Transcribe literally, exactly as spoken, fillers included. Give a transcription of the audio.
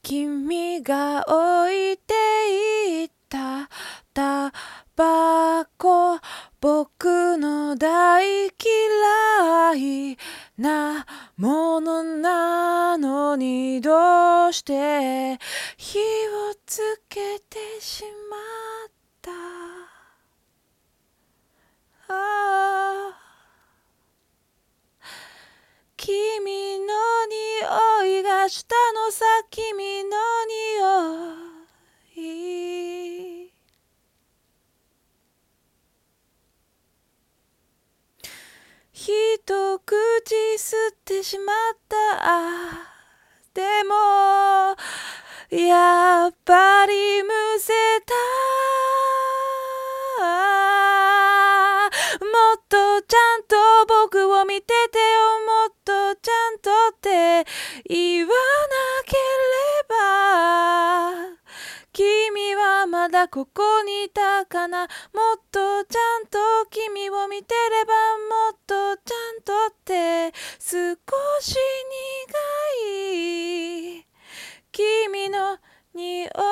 君が置いていったタバコ、僕の大嫌いなものなのに、どうして火をつけてしまった。ああ、君の匂いがしたのさ、君の匂い。一口吸ってしまった。でもやっぱりむせた。もっとちゃんと僕を見ててよ、もっとちゃんとって言わなければ、君はまだここにいたかな。もっとちゃんと君を見てれば、もっとちゃんとって少し苦い君の匂い。